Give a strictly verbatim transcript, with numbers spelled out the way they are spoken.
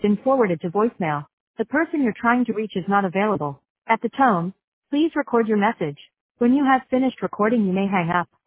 been forwarded to voicemail. The person you're trying to reach is not available. At the tone, please record your message. When you have finished recording, you may hang up.